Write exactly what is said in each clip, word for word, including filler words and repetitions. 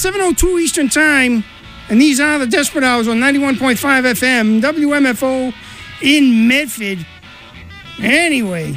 seven oh two Eastern Time, and these are the Desperate Hours on ninety-one point five F M, W M F O in Medford. Anyway,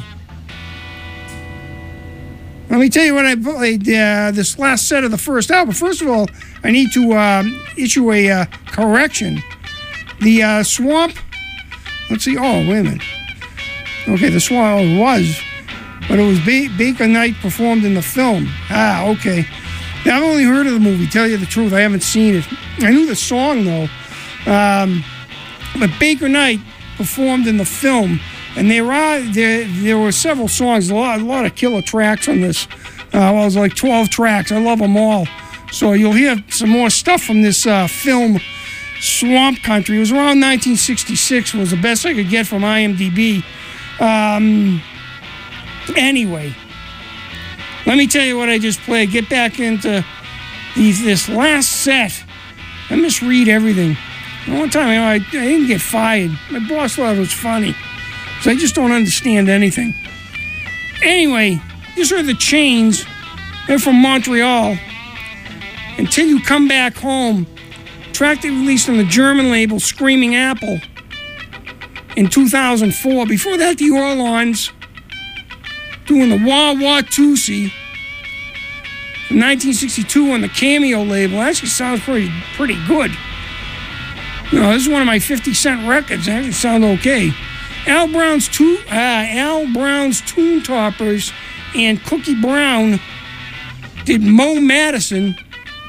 let me tell you what I played uh, this last set of the first hour. First of all, I need to um, issue a uh, correction. The uh, Swamp, let's see, oh, wait a minute. Okay, the Swamp oh, was, but it was ba- Baker Knight performed in the film. Ah, okay. Now, I've only heard of the movie, tell you the truth. I haven't seen it. I knew the song, though. Um, but Baker Knight performed in the film. And there are there there were several songs, a lot, a lot of killer tracks on this. Uh, well, it was like twelve tracks. I love them all. So you'll hear some more stuff from this uh, film, Swamp Country. It was around nineteen sixty-six. Was the best I could get from I M D B. Um, anyway, let me tell you what I just played. Get back into these this last set. I misread everything. One time, you know, I, I didn't get fired. My boss thought it was funny. So I just don't understand anything. Anyway, these are the Chains. They're from Montreal. Until You Come Back Home. Track they released on the German label Screaming Apple in two thousand four. Before that, the Orlons doing the Wah Wah Tootsie from nineteen sixty-two on the Cameo label. Actually sounds pretty pretty good. You know, this is one of my fifty cent records. It actually sounds okay. Al Brown's two, uh, Al Brown's Tune Toppers and Cookie Brown did Mo Madison.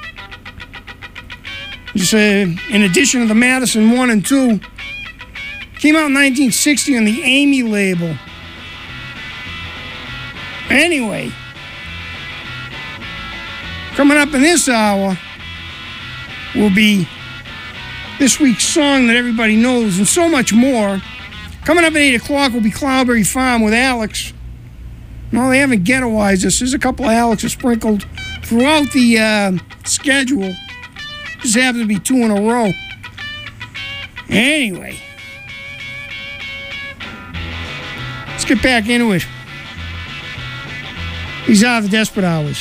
Just uh, in addition to the Madison one and two. Came out in nineteen sixty on the Amy label. Anyway, coming up in this hour will be this week's song that everybody knows and so much more. Coming up at eight o'clock will be Cloudberry Farm with Alex. No, they haven't ghettoized us. There's a couple of Alexes sprinkled throughout the uh, schedule. Just happen to be two in a row. Anyway, let's get back into it. These are the Desperate Hours.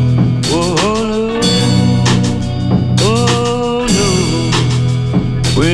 Well,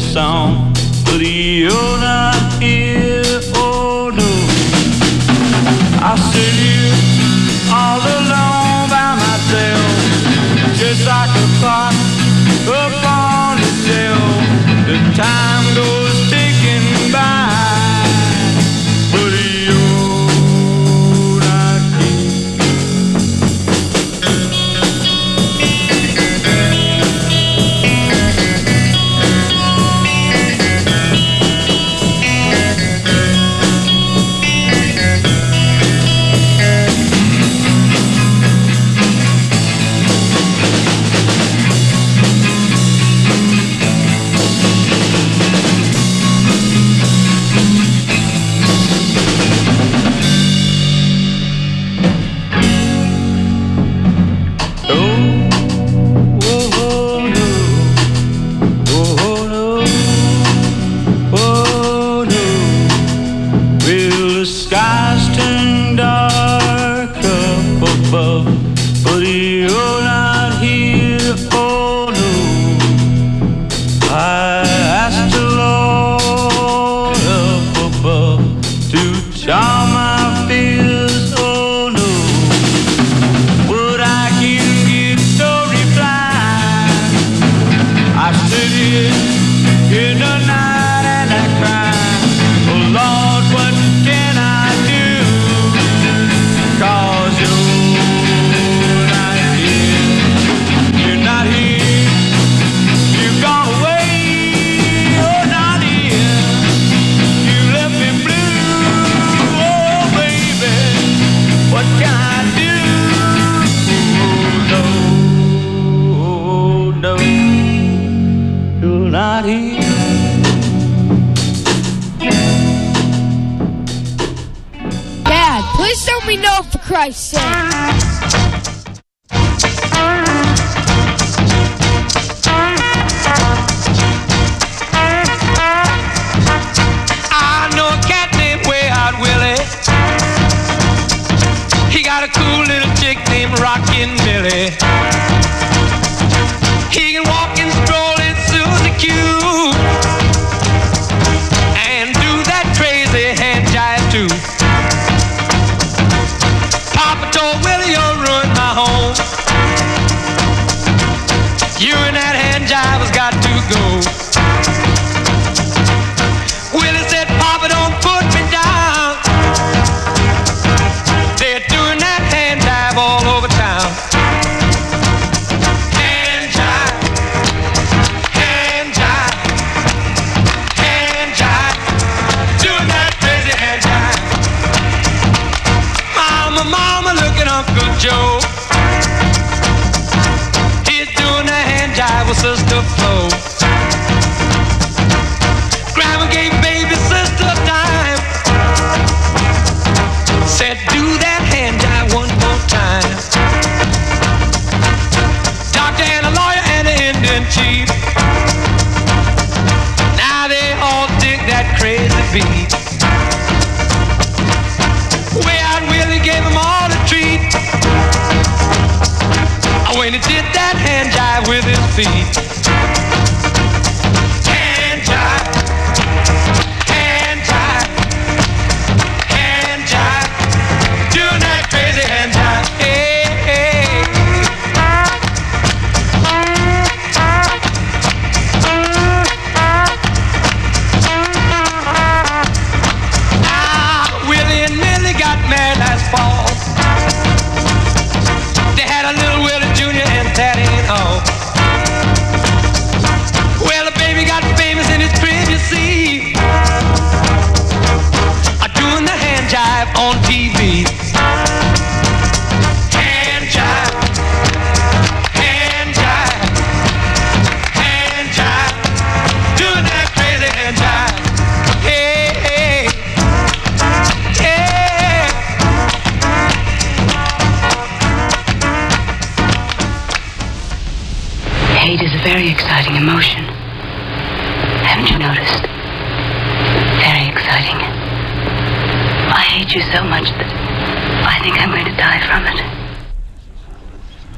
song, but you're not here, oh no. I sit here all alone by myself, just like a clock up on the shelf. The time goes ticking by, but you're not here. Christ's sake. Rockin' Billy. He can walk and stroll in Susie Q and do that crazy hand jive too. Papa told Willie, you'll ruin my home. You and that hand jive has got to go. Willie said, Papa, don't put me down. They're doing that hand jive all over town. Hand jive, hand jive, hand jive, doing that crazy hand jive. Mama, mama, look at Uncle Joe. He's doing that hand jive with Sister Flo. Grandma gave baby sister time. Said, do that hand jive one more time. Doctor and a lawyer and an Indian chief. Now they all dig that crazy beat. Way out Willie gave them all a treat. When he did that hand jive with his feet. Hand jive, hand jive, hand jive, doing that crazy hand jive. Hey, hey. Ah, Willie and Millie got mad last fall. They had a little Willie Junior and that ain't all. Well, the baby got famous in his crib, you see. I'm doing the hand jive on T V. Hand jive, hand jive, hand jive, doing that crazy hand jive. Hey, hey, yeah. Hate is a very exciting emotion. Haven't you noticed? Very exciting. I hate you so much that I think I'm going to die from it.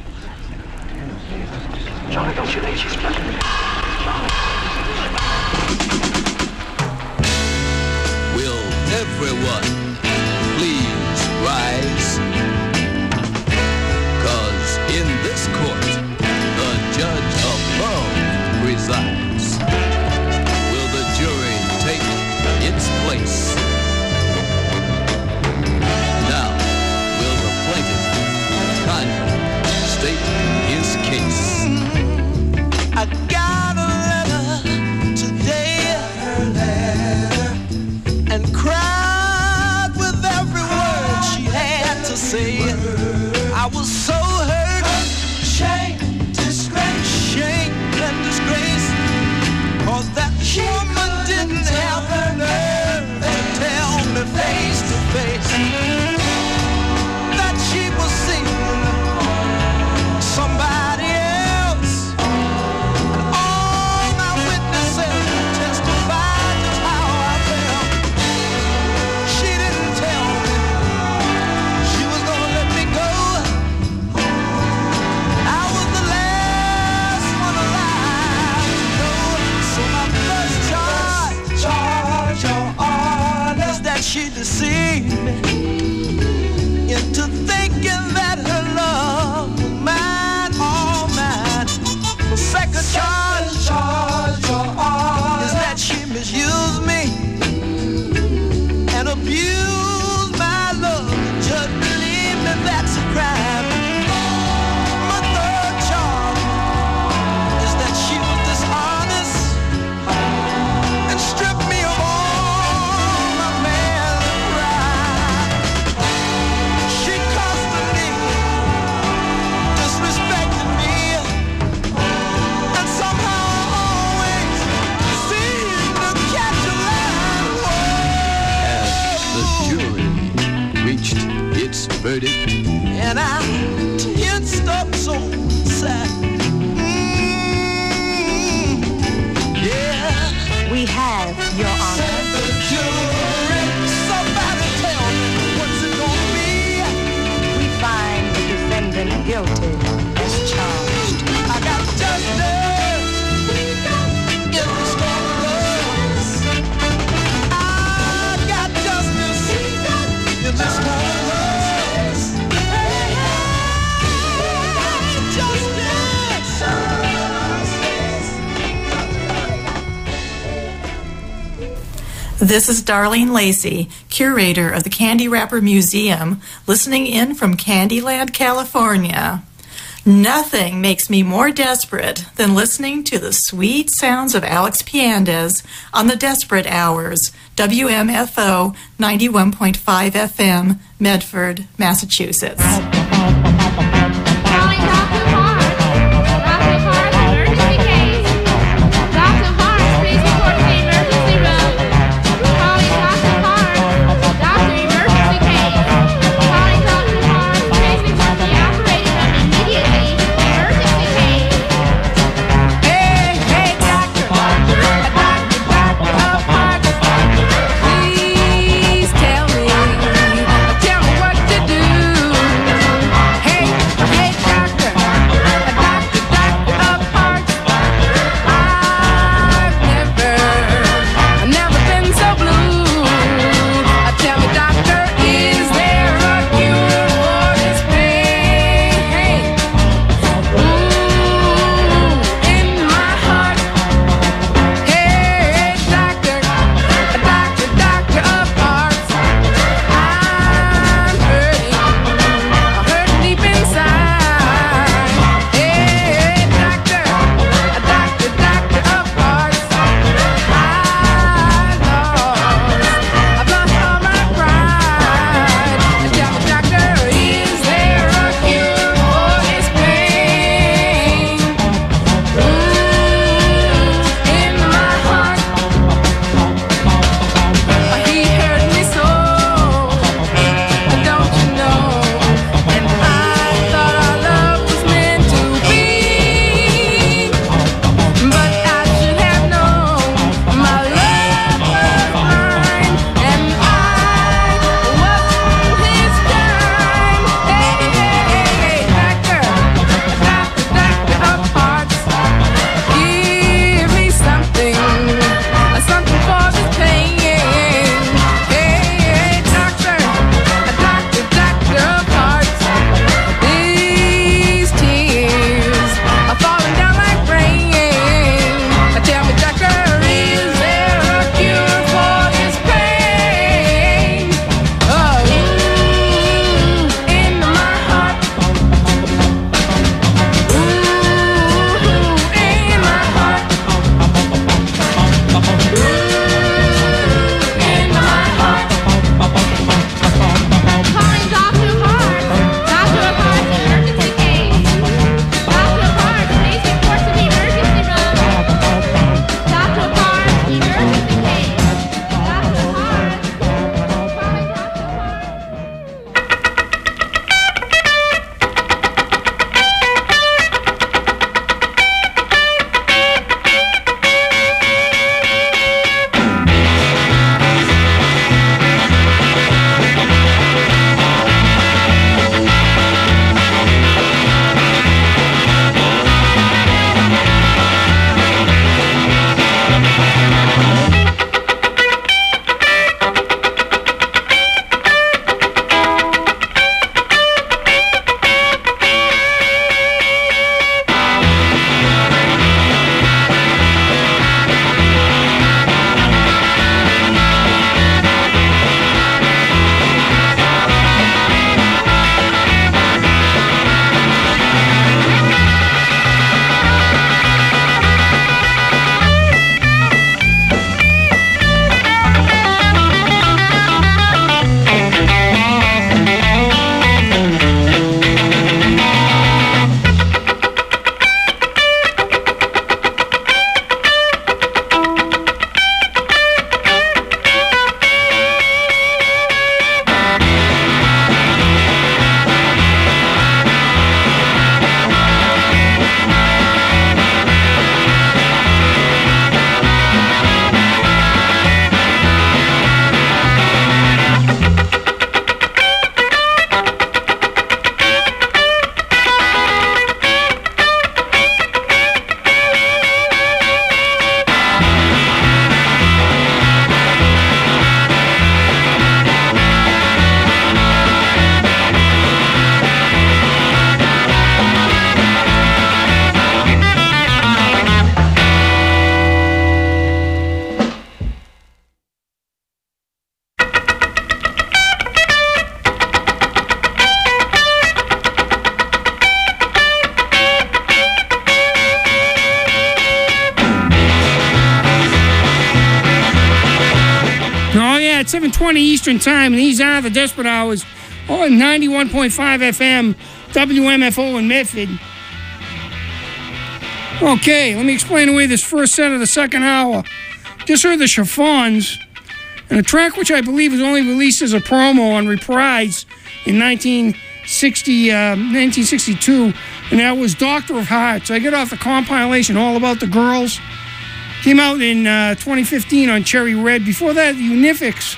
Johnny, don't you think she's This is Darlene Lacey, curator of the Candy Wrapper Museum, listening in from Candyland, California. Nothing makes me more desperate than listening to the sweet sounds of Alex Piandez on the Desperate Hours, W M F O ninety-one point five F M, Medford, Massachusetts. Calling Doctor Barnes. Doctor Barnes, emergency case. Doctor Barnes, please report to the emergency room. Calling Doctor Barnes. Doctor, emergency case. Calling Doctor Barnes, please report to the operating room immediately. Emergency case. Hey, hey, doctor, doctor, doctor, doctor, doctor, please tell me, tell me what to do. Hey, seven twenty Eastern Time, and these are the Desperate Hours on ninety-one point five F M, W M F O in Medford. Okay, let me explain away this first set of the second hour. Just heard the Chiffons, and a track which I believe was only released as a promo on Reprise in nineteen sixty, uh, nineteen sixty-two, and that was Doctor of Hearts. I get off the compilation All About the Girls. Came out in uh, twenty fifteen on Cherry Red. Before that, Unifics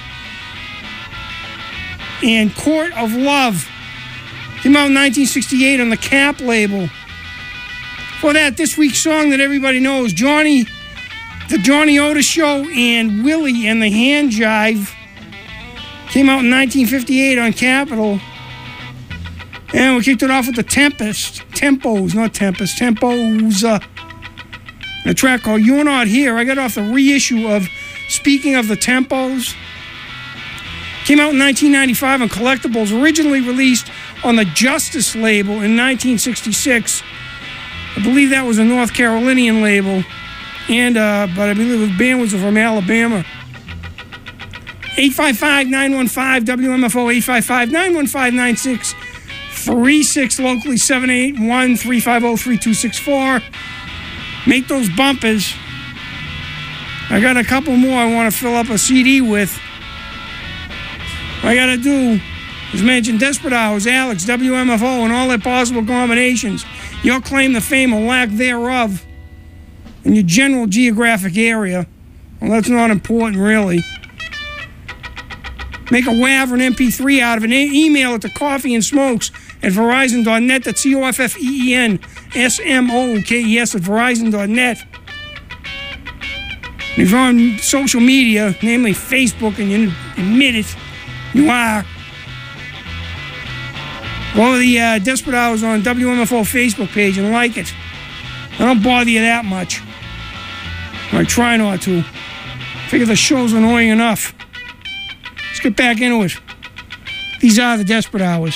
and Court of Love. Came out in nineteen sixty-eight on the Cap label. Before that, this week's song that everybody knows, Johnny, The Johnny Otis Show and Willie and the Hand Jive. Came out in nineteen fifty-eight on Capitol. And we kicked it off with the Tempest. Tempos, not Tempest. Tempos. Uh, a track called You're Not Here. I got off the reissue of Speaking of the Tempos. Came out in nineteen ninety-five on Collectibles. Originally released on the Justice label in nineteen sixty-six. I believe that was a North Carolinian label. And, uh, but I believe the band was from Alabama. eight five five, nine one five, W M F O, eight five five, nine one five, nine six three six, locally seven eight one, three five zero, three two six four. Make those bumpers. I got a couple more I want to fill up a C D with. What I got to do is mention Desperate Hours, Alex, W M F O, and all their possible combinations. Your claim to fame or lack thereof in your general geographic area. Well, that's not important, really. Make a W A V or an M P three out of it. E- email it to coffee and smokes at verizon dot net. That's C O F F E E N S M O K E S at verizon dot net. If you're on social media, namely Facebook, and you admit it, you are. Go to the uh, Desperate Hours on W M F O Facebook page and like it. I don't bother you that much. I try not to. Figure the show's annoying enough. Let's get back into it. These are the Desperate Hours.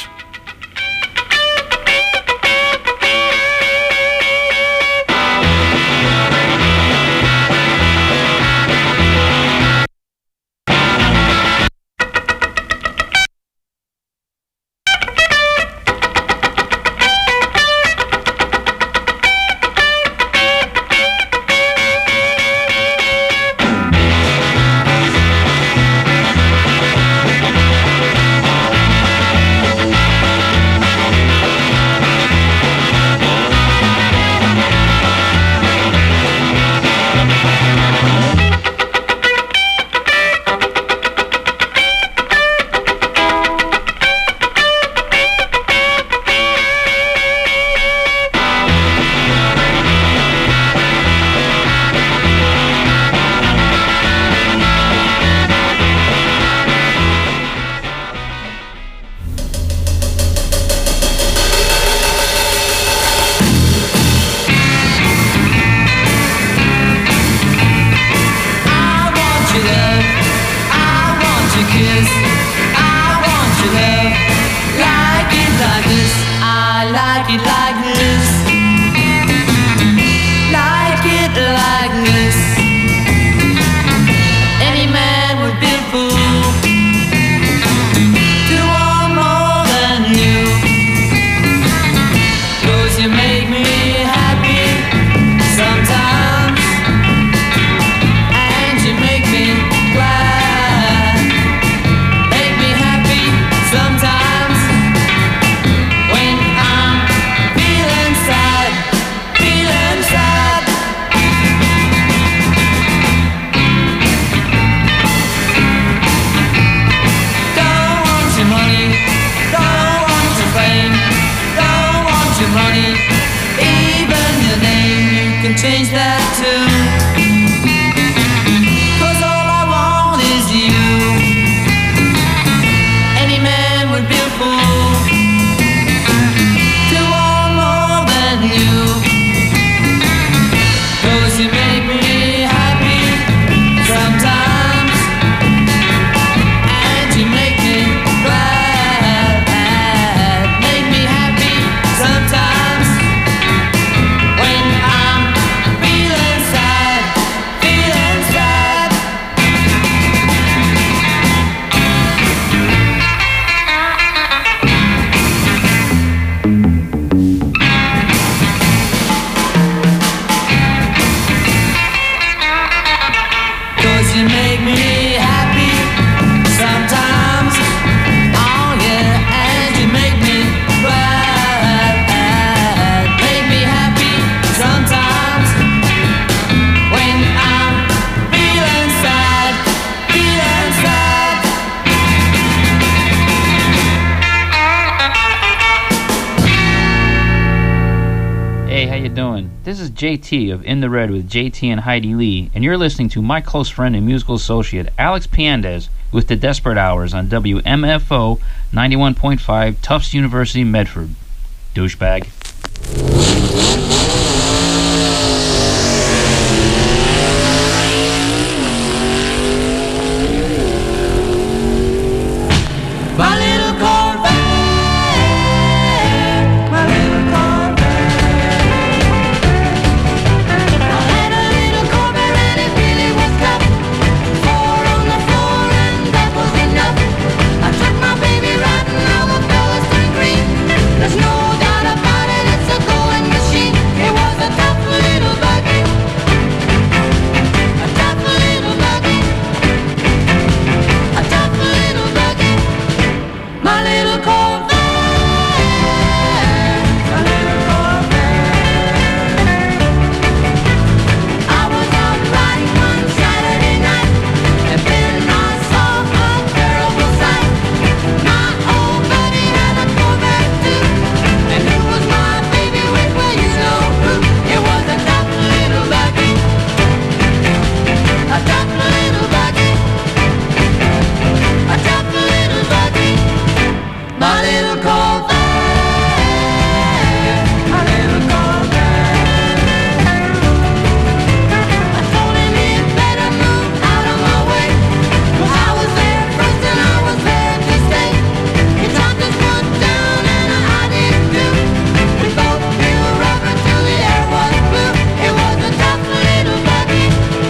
Sometimes when I'm Hey, how you doing? This is J T of In the Red with J T and Heidi Lee, and you're listening to my close friend and musical associate Alex Piandez with the Desperate Hours on W M F O ninety-one point five Tufts University, Medford. Douchebag. My little Corvette, my little Corvette. I had a little Corvette and it really was tough. Four on the floor and that was enough. I took my baby riding, all the fellas turned green. There's no doubt about it, it's a going machine. It was a tough little buggy, a tough little buggy, a tough little buggy. My little Corvette, my little Corvette. I was out riding one Saturday night, and then I saw a terrible sight. My old buddy had a Corvette too, and who was my baby with? Well, you know who. It was a tough little buggy, a tough little buggy, a tough little buggy. My little Corvette, my little Corvette. I told him he'd better move out of my way, 'cause I was there first and I was there to stay. He dropped his foot down and I did too. We both peeled rubber till the air was blue. It was a tough little buggy,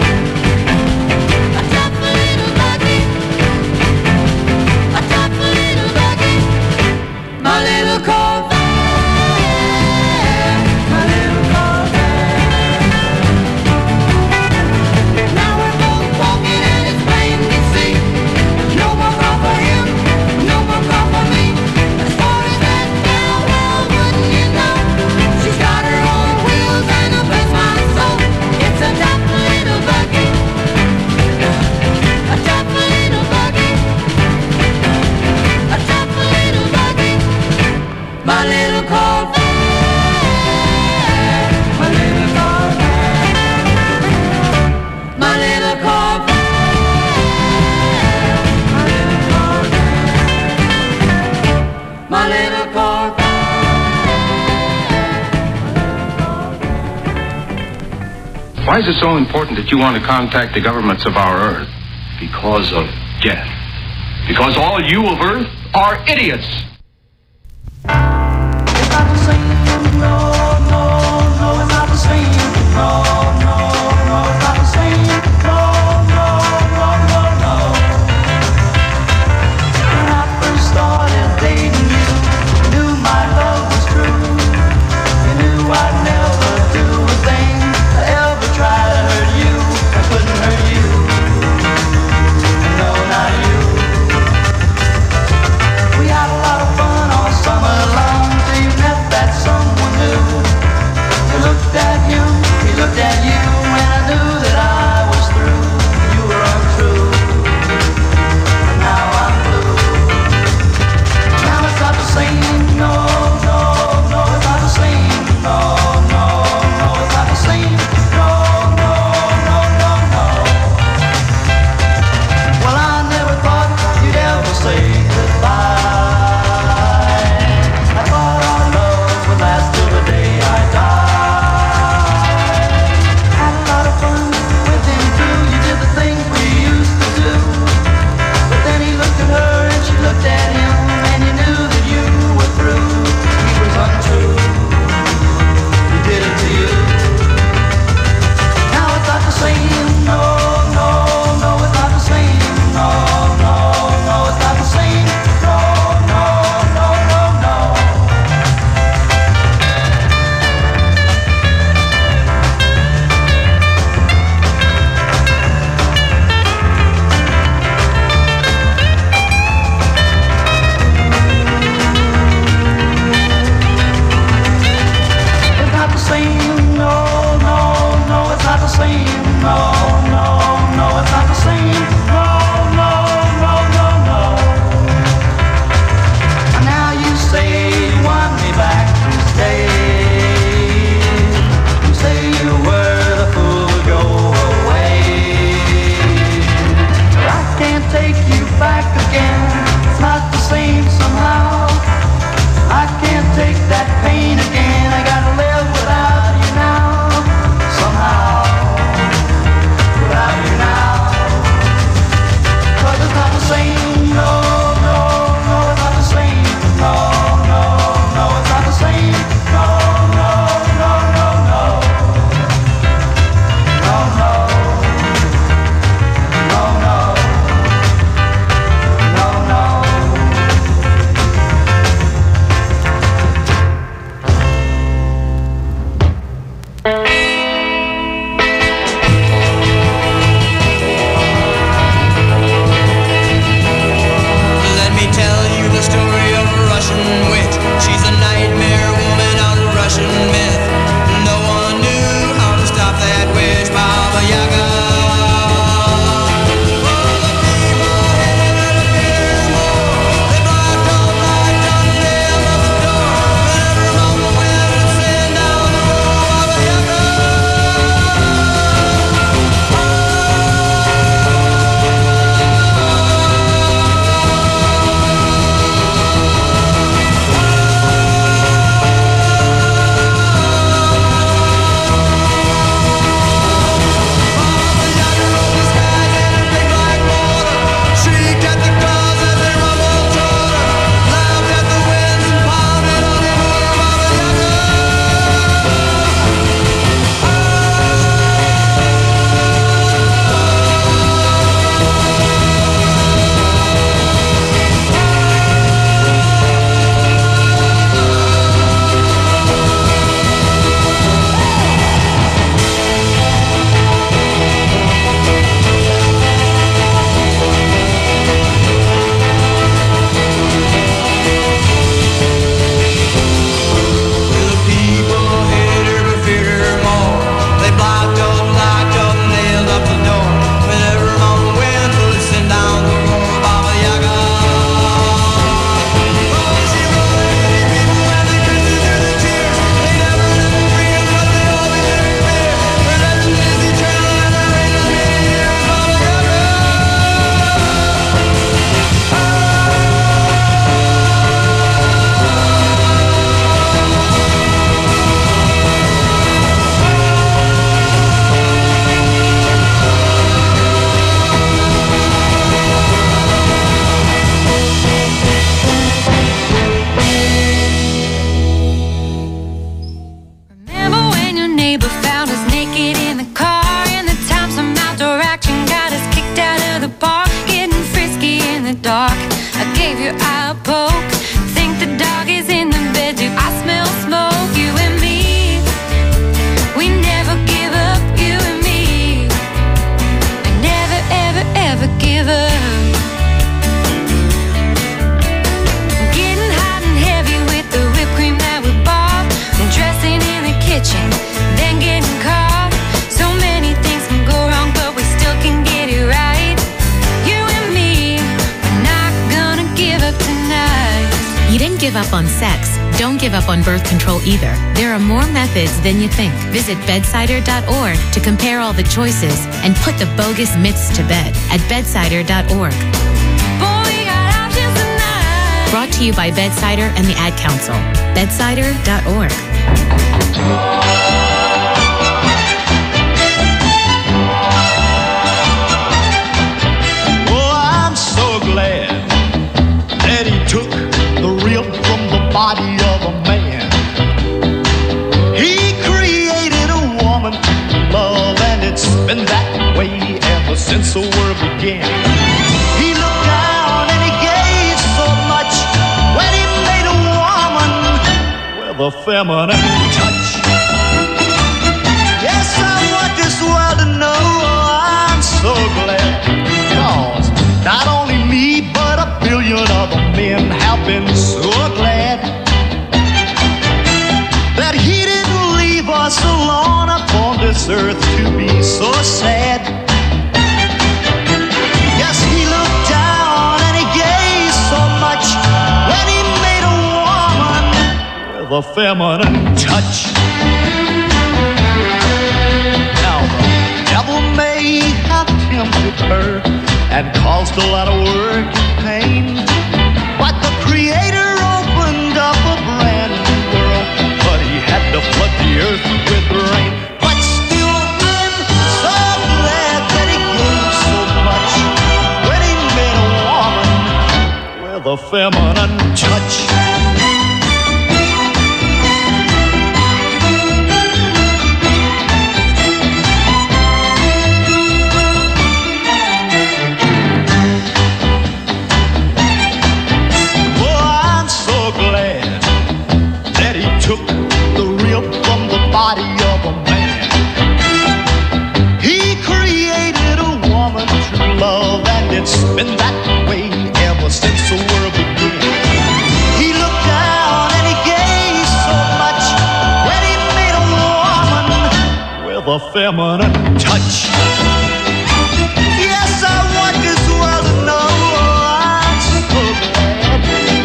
a tough little buggy, a tough little buggy. My little Corvette, my little Corvette. Now we're both walking and it's plain to see. No more car for him, no more car for me. As far as that gal, well, wouldn't you know? She's got her own wheels and a bless my soul. It's a tough little buggy, a tough little buggy, a tough little buggy. My little Corvette, my little Corvette, my little Corvette, my little Corvette, my little Corvette. Why is it so important that you want to contact the governments of our Earth? Because of death. Because all you of Earth are idiots. It's not the same, no, no, no, it's not the same, no, no, no, it's not the same, no, no, no, no, no. When I first started dating you, you knew my love was true. You knew I'd never do a thing to ever try to hurt you. I couldn't hurt you, no, not you. We had a lot of fun all summer long till you met that someone new. You looked at him, he looked at you, and I knew that I was through. You were untrue, and now I'm blue. Now it's not the same, no, no, no, it's not the same, no, no, no, it's not the same, no, no, no, no, no. Well, I never thought you'd ever say goodbye. I thought our love would last till the day I die. Had a lot of fun with him too. You did the things we used to do. But then he looked at her and she looked at him, and you knew that you were through. He was untrue. He did it to you. Now it's not the same. No, no, no, it's not the same. No, no, no, it's not the same. No, no, no, no, no. It's not the same. No, no, no, it's not the same. No, no, no, it's not the same. No, no, no, no, no. And now you say you want me back to stay. neighbor found us naked in the car. And the time some outdoor action got us kicked out of the park, getting frisky in the dark. I gave your eye a poke. Think the dog is in the bed too. I smell smoke. You and me, we never give up. You and me, we never, ever, ever give up. Getting hot and heavy with the whipped cream that we bought, and dressing in the kitchen, then getting caught. So many things can go wrong, but we still can get it right. You and me, we're not gonna give up tonight. You didn't give up on sex. Don't give up on birth control either. There are more methods than you think. Visit bedsider dot org to compare all the choices and put the bogus myths to bed at bedsider dot org. Boy, we got options tonight. Brought to you by Bedsider and the Ad Council. bedsider dot org. Oh, I'm so glad that he took the rib from the body of a man. He created a woman to love, and it's been that way ever since the world began. He looked down and he gave so much when he made a woman with a feminine touch. Yes, I want this world to know I'm so glad, 'cause not only me but a billion other men have been so glad that he didn't leave us alone upon this earth to be so sad. Yes, he looked down and he gave so much when he made a woman with a feminine touch. Now the devil may have tempted her and caused a lot of work and pain, but the Creator opened up a brand new world, but he had to flood the earth with rain. But still I'm so glad that he gave so much when he made a woman with a feminine touch. Took the rib from the body of a man. He created a woman to love, and it's been that way ever since the world began. He looked down and he gave so much when he made a woman with a feminine touch. Yes, I want this world to know I'm so glad.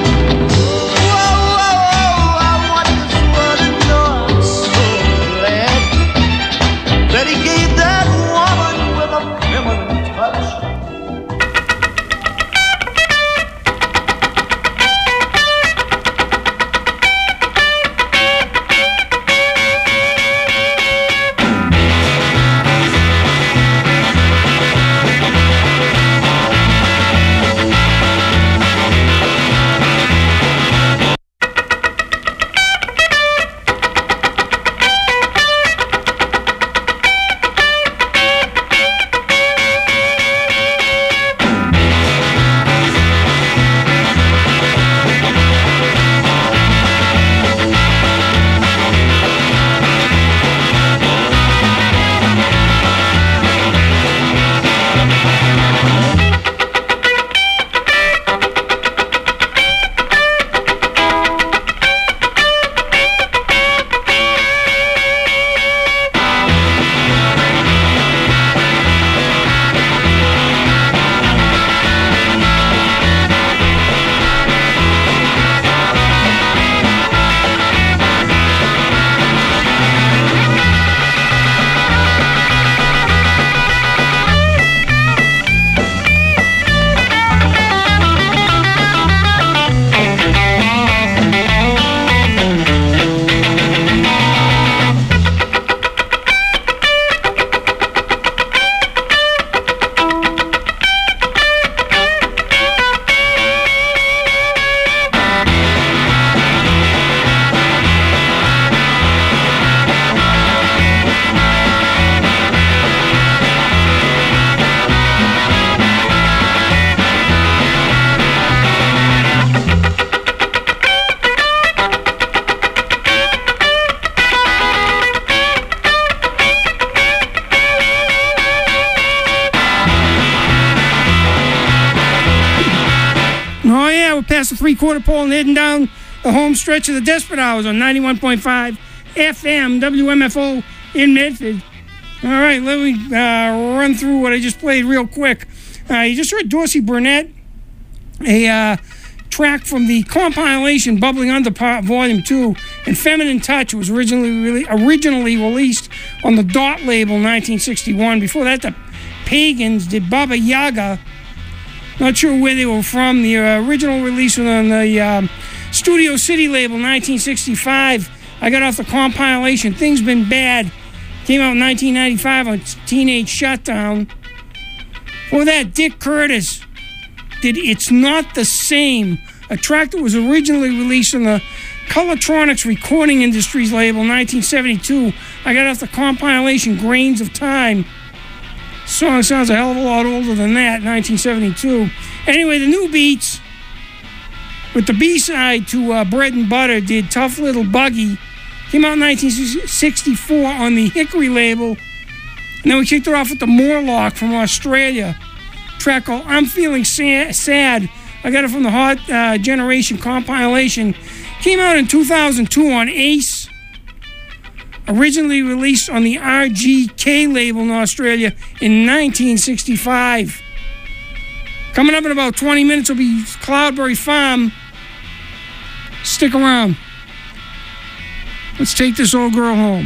That he gave that woman with a feminine touch. past the three-quarter pole and heading down the home stretch of the Desperate Hours on ninety-one point five F M W M F O in Medford. All right, let me uh, run through what I just played real quick. Uh, you just heard Dorsey Burnett, a uh, track from the compilation Bubbling Under Part Volume two, and Feminine Touch was originally really, originally released on the Dot label in nineteen sixty-one. Before that, the Pagans did Baba Yaga. Not sure where they were from. The uh, original release was on the um, Studio City label nineteen sixty-five. I got off the compilation Things Been Bad. Came out in nineteen ninety-five on Teenage Shutdown. For that, Dick Curtis did It's Not the Same, a track that was originally released on the Colortronics Recording Industries label nineteen seventy-two. I got off the compilation Grains of Time. Song sounds a hell of a lot older than that, nineteen seventy-two. Anyway, the New Beats, with the B-side to uh, Bread and Butter, did Tough Little Buggy. Came out in nineteen sixty-four on the Hickory label. And then we kicked it off with the Morlock from Australia. Track called I'm Feeling Sad. I got it from the Hot uh, Generation compilation. Came out in two thousand two on Ace. Originally released on the R G K label in Australia in nineteen sixty-five. Coming up in about twenty minutes will be Cloudberry Farm. Stick around. Let's take this old girl home.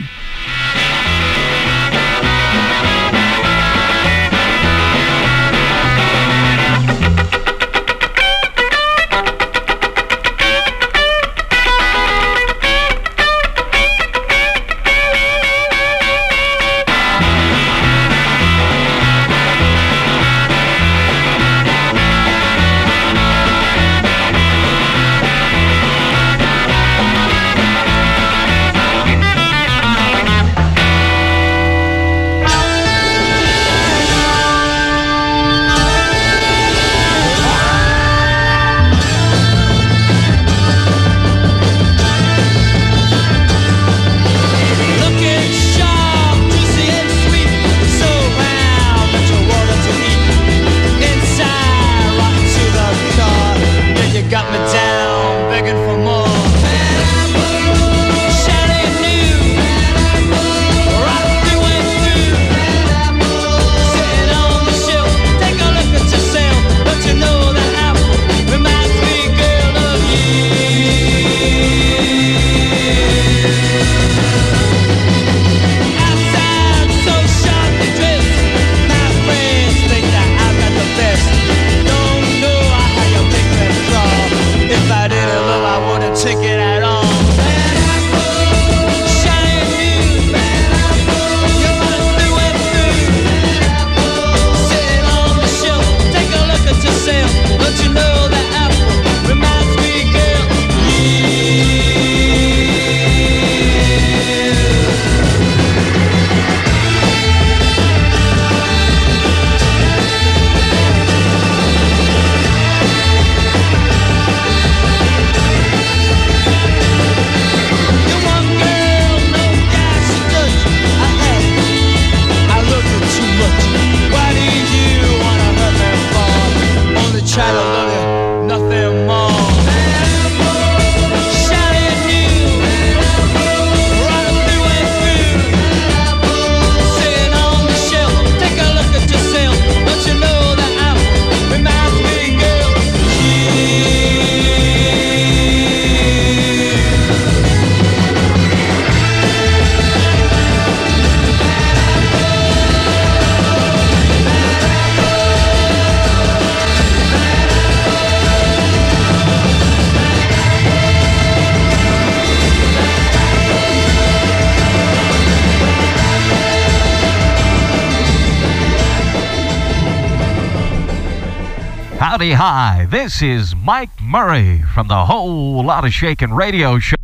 Howdy hi, this is Mike Murray from the Whole Lotta Shakin' radio show.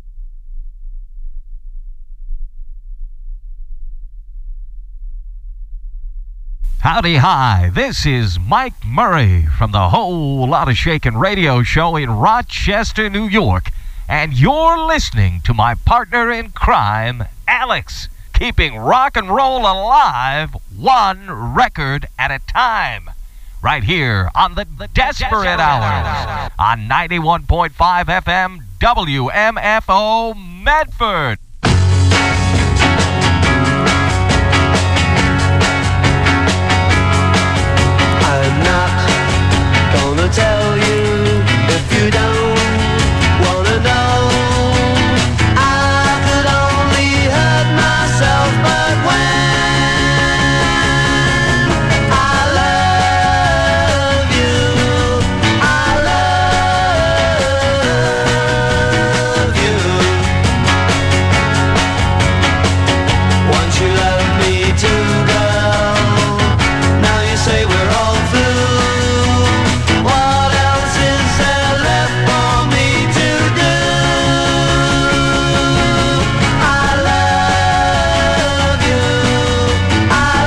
Howdy hi, this is Mike Murray from the Whole Lotta Shakin' radio show in Rochester, New York, and you're listening to my partner in crime, Alex, keeping rock and roll alive one record at a time. right here on the, the Desperate, Desperate Hours on ninety-one point five F M W M F O Medford. I'm not gonna tell you if you don't wanna know. I could only hurt myself, but when I love you, I love you. Once you loved me too, girl. Now you say we're all through. What else is there left for me to do? I love you, I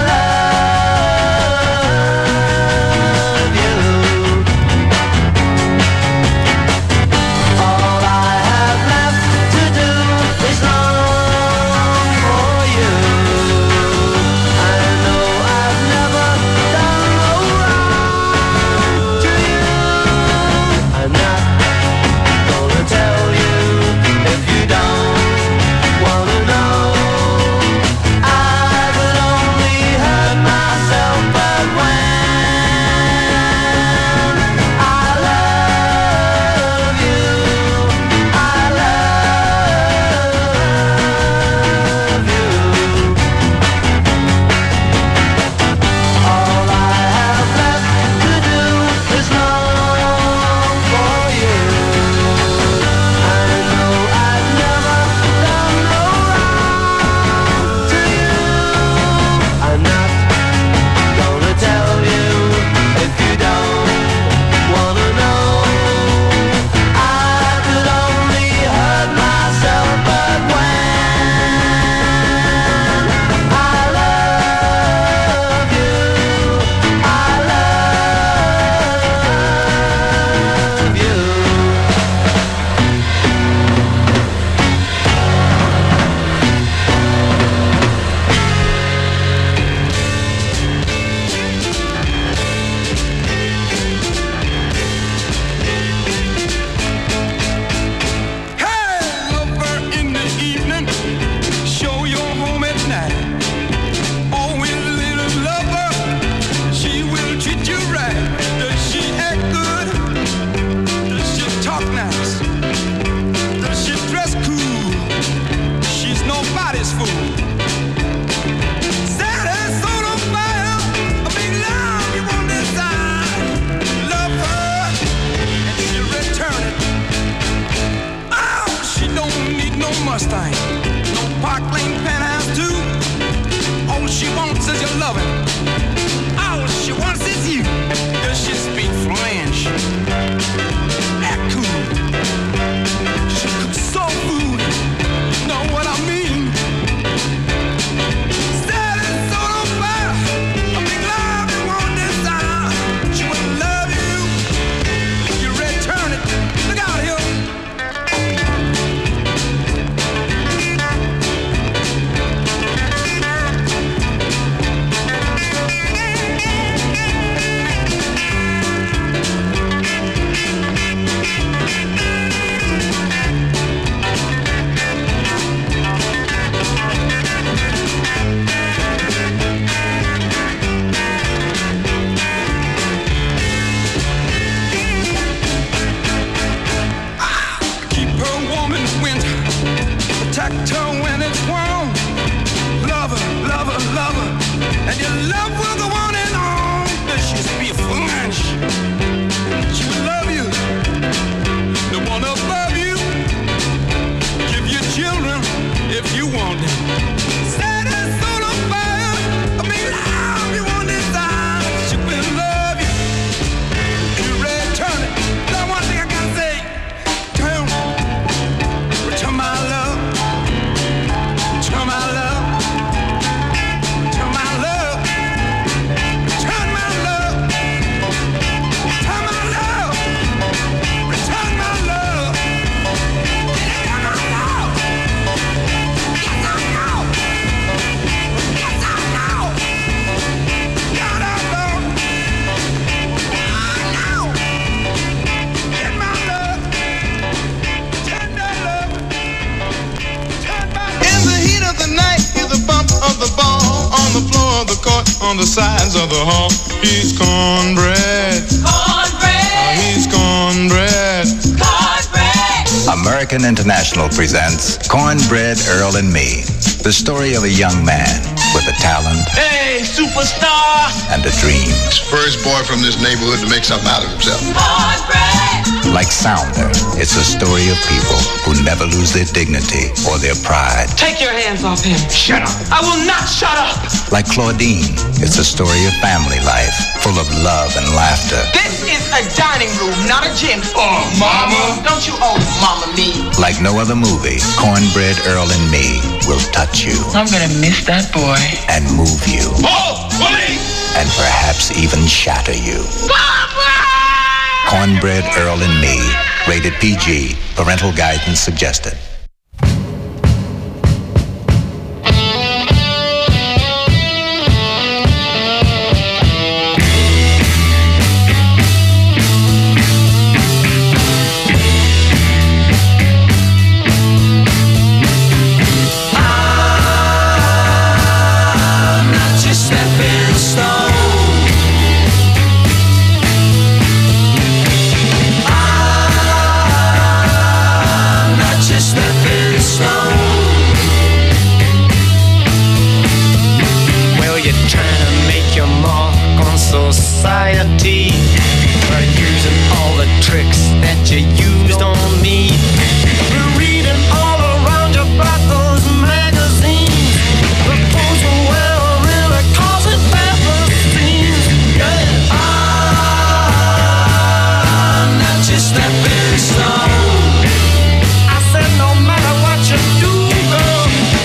love you. All I have left to do is long for you. I know I've never done no wrong to you. I'm not gonna tell you if you don't wanna know. I could only hurt myself, but when I love you, I love you. All I have left to do is long for you. I know I've never done no wrong to you. I'm not gonna tell you if you don't wanna know. I could only hurt myself, but when I love you, I love you. Hey, lover in the evening, show your home at night. Always little lover, she will treat you right. Does she act good? Does she talk nice? Does she dress cool? She's nobody's fool. Set her soul on fire, a big love you won't decide. Love her, and she'll return it. Oh, she don't need no Mustang, no Park Lane penthouse too. All she wants is your loving. All she wants is you. Does she speak French? Act cool. She cooks soul food. You know what I mean? Set her soul on fire. A big love you won't desire. She will love you if you return it. Look out here. Keep her warm in the winter, protect her when it's warm. Love her, love her, love her, and your love will go on and on. Does she speak French? She will love you, the one above you. Give you children if you want them. Set her soul on fire, a big love you won't desire. She will love you if you return it. Now one thing I gotta say, turn, return my love, return my love, return my love, return my love, return my love, return my love, return my love. Yes, I know. on the sides of the hall. He's cornbread. Cornbread. He's cornbread. Cornbread. American International presents Cornbread Earl and Me, the story of a young man with a talent. Hey, superstar! And a dream. First boy from this neighborhood to make something out of himself. Cornbread! Like Sounder, it's a story of people who never lose their dignity or their pride. Take your hands off him. Shut up. I will not shut up. Like Claudine, it's a story of family life, full of love and laughter. This is a dining room, not a gym. Oh, mama. Don't you owe mama me. Like no other movie, Cornbread Earl and Me will touch you. I'm gonna miss that boy. And move you. Oh, please! And perhaps even shatter you. Papa! Cornbread Earl and Me, rated P G, parental guidance suggested. Society by using all the tricks that you used on me. We're reading all around you about those magazines, the things we wear really causing bad scenes. Yeah. I'm not your stepping stone. I said no matter what you do, girl,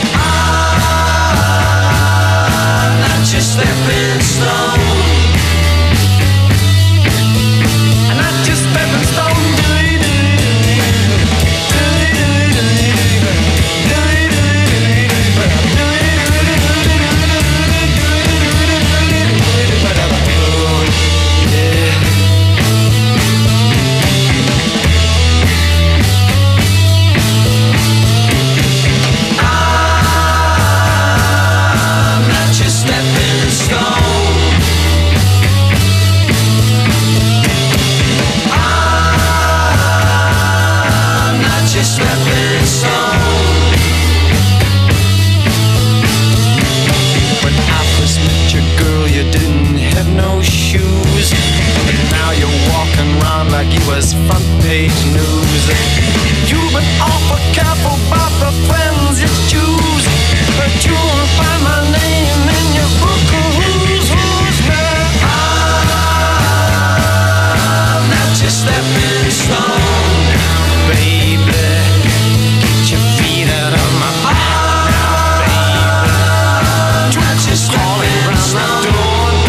I'm not your stepping stone. Like you was front page news. You've been awful careful about the friends you choose, but you won't find my name in your book of who's who's now. I'm not your stepping stone, baby. Get your feet out of my back now, baby. Not your stepping stone.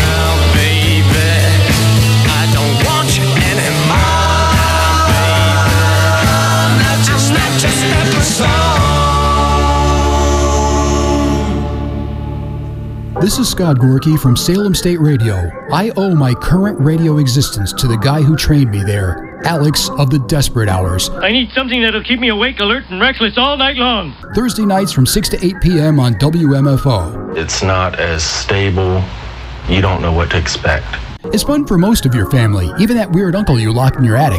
This is Scott Gorky from Salem State Radio. I owe my current radio existence to the guy who trained me there, Alex of the Desperate Hours. I need something that'll keep me awake, alert, and reckless all night long. Thursday nights from six to eight p.m. on W M F O. It's not as stable. You don't know what to expect. It's fun for most of your family, even that weird uncle you locked in your attic.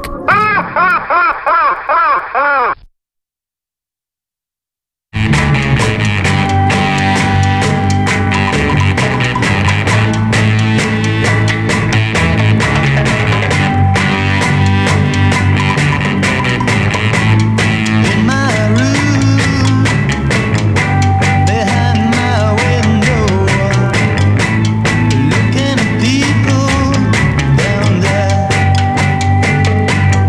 Looking at people down there.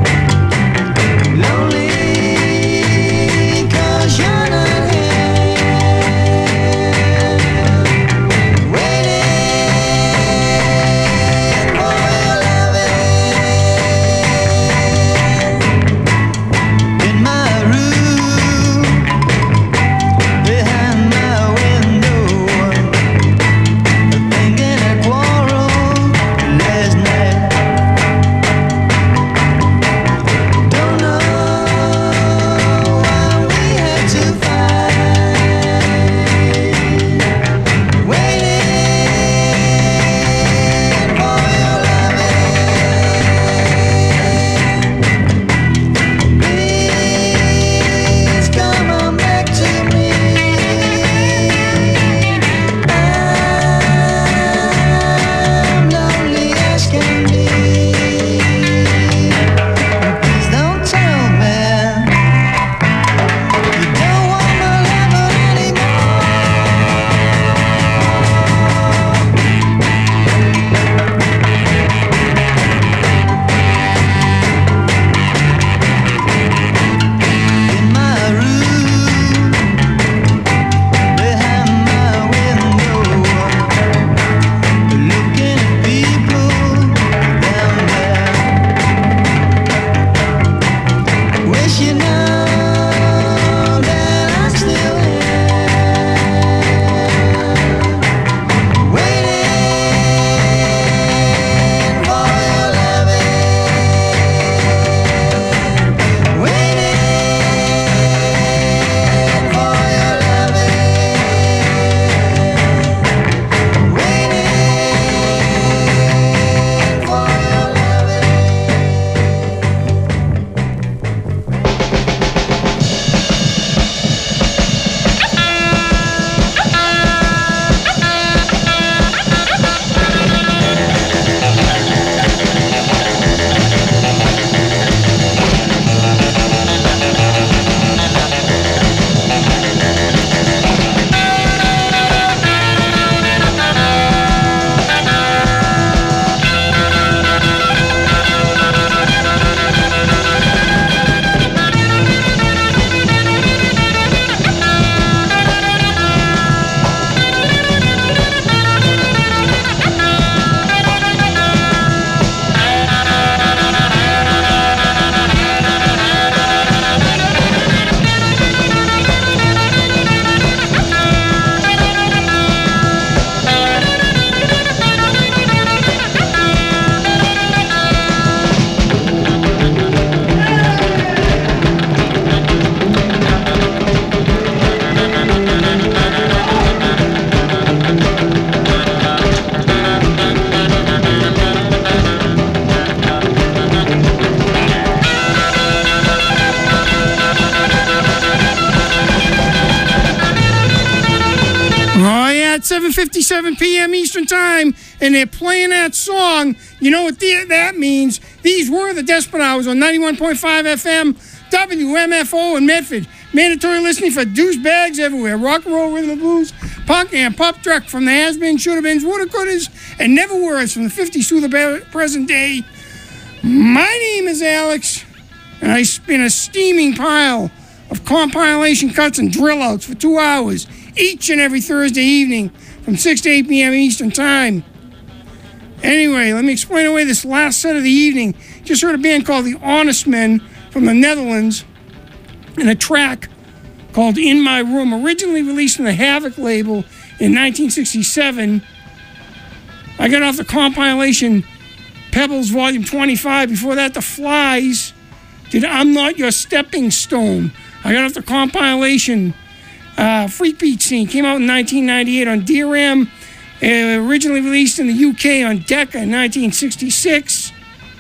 at seven fifty-seven p.m. Eastern Time, and they're playing that song. You know what the, that means? These were the Desperate Hours on ninety-one point five F M, W M F O in Medford. Mandatory listening for douchebags everywhere. Rock and roll, rhythm and blues, punk and pop truck from the has-been, should-have-beens, woulda-couldas, and never-weres from the fifties through the present day. My name is Alex, and I spin a steaming pile of compilation cuts and drill-outs for two hours each and every Thursday evening from six to eight p.m. Eastern Time. Anyway, let me explain away this last set of the evening. Just heard a band called The Honest Men from the Netherlands, and a track called In My Room, originally released on the Havoc label in nineteen sixty-seven. I got off the compilation Pebbles Volume twenty-five. Before that, The Flies did I'm Not Your Stepping Stone. I got off the compilation uh, Freak Beat Scene. Came out in nineteen ninety-eight on D R M. Uh, originally released in the U K on Decca in nineteen sixty-six.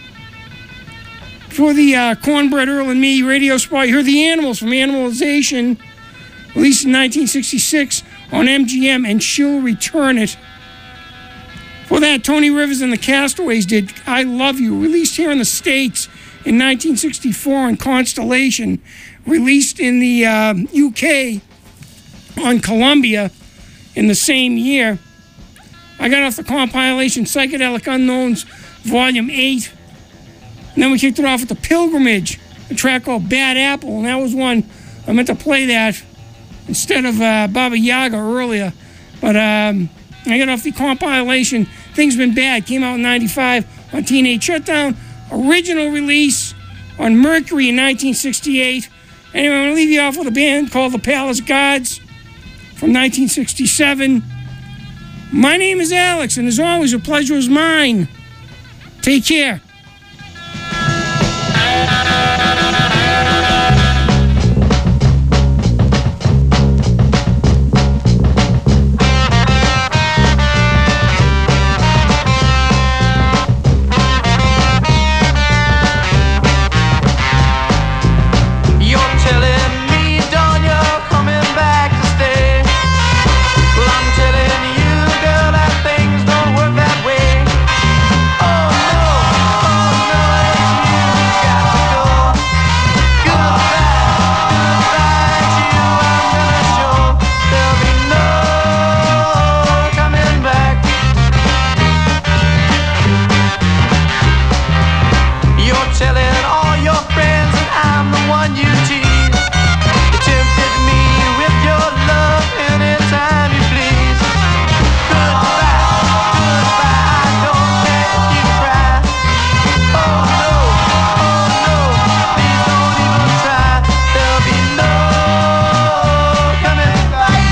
For the uh, Cornbread Earl and Me radio spot, you heard The Animals from Animalization, released in nineteen sixty-six on M G M, and She'll Return It. For that, Tony Rivers and the Castaways did I Love You, released here in the States in nineteen sixty-four on Constellation, released in the uh, U K on Columbia in the same year. I got off the compilation Psychedelic Unknowns Volume eight. And then we kicked it off with The Pilgrimage, a track called Bad Apple, and that was one I meant to play that instead of uh, Baba Yaga earlier. But um, I got off the compilation Things Been Bad, came out in ninety-five on Teenage Shutdown. Original release on Mercury in nineteen sixty-eight. Anyway, I'm going to leave you off with a band called The Palace Gods from nineteen sixty-seven. My name is Alex, and as always, a pleasure is mine. Take care.